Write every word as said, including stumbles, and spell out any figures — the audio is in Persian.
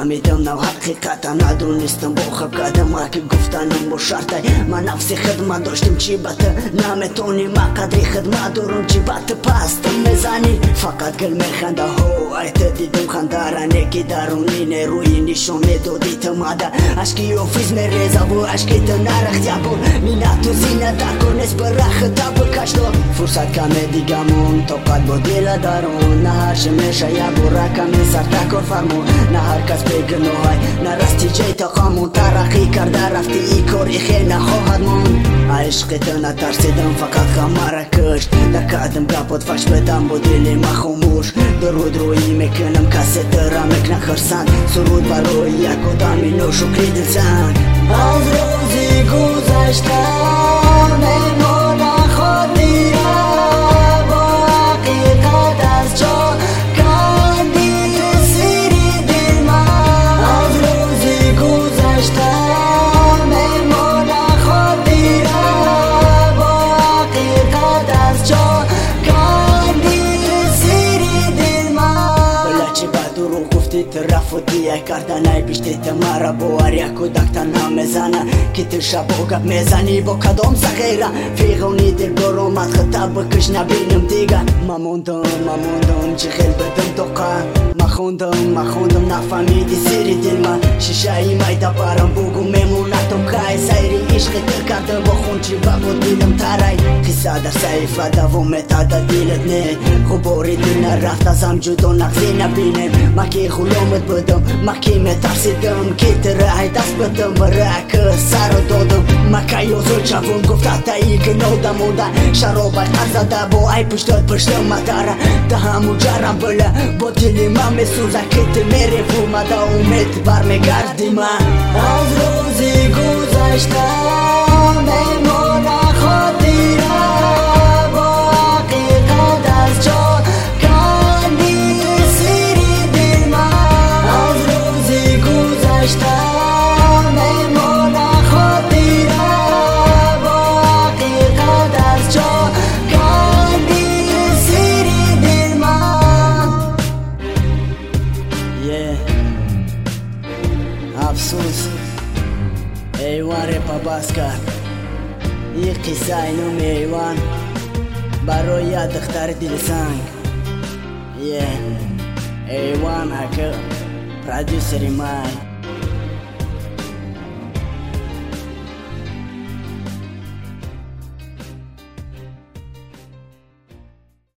فهمیدم نو حقیقتا ندونستم با خب قدم که گفتنم با شرطه من نفسی خدمت داشتم چی بته نمیتونی ما قدری خدمت دارم چی بته پست میزنی فقط گل میخنده هو ایت دیدم خندارانه که درونی روی نشون میدادی تو ماده اشکی اوفیز میریزه و اشکی تو نرخت یا بود مینا تو زینه دکنست برخ تا بکشتو فرصت کمه دیگمون تو قد با دیل دارون نه هر شمیشه یا برا کمی سر تکر فرمون نه هر کس بگنو های نه رستی جای تا قامون ترقی کرده رفتی ای کاری خیلی نخواهد مون عشق تو نترسیدم فقط خماره کشت نکردم گپات فش بدم با دل ما خاموش درود روی میکنم کسی ترا میکنه خرسند سرود برای یک آدمی نو شکری دلسنگ از روزی گذشتم میمونه خاطره با حقیقت از جا کندی سیری دل من از روزی گذشتم میمونه خاطره با حقیقت از جا کندی سیری دل من بلا چی با درو گفتی طرف و دیه کردن ای بیشتی تمارا بوار یک کودک تا نمیزنه که تو شب و گپ میزنی با کدام سخیره فیغونی دل برامد خطا بکش نبینم دیگه ما موندم ما موندم چی خیل بدم تو قن ما خوندم ما خوندم نفهمیدی سیری دل من شیشه ای مایده برام بگو میمونتم که سیری عشق تو کردم با خون چی با دیدم ترای قصه در صحیفه دوامه تا در دیلت نه خوباری دل نرفت ازم جدا نقصی نبینم ما که خلومت بدم ما که میترسیدم که ترهای دست بدم برای که سر دادم ما که یوزو چون گفته تا ای گنو دمونده شراب قرزده با ای پشتاد پشتم مداره ده همو جرم بله با دلی من میسوزه که تو میری فومده امید برمیگردی من از روزی گذشتم میمونه خاطره با حقیقت از جا کندی سیری دل من از روزی گذشتم میمونه خاطره با حقیقت از جا کندی سیری دل من یه افسوس ایوان ریپا باز کرد این قصه اینو میوان برای دختر دلسنگ یه ایوان اکر پرادیوسری مای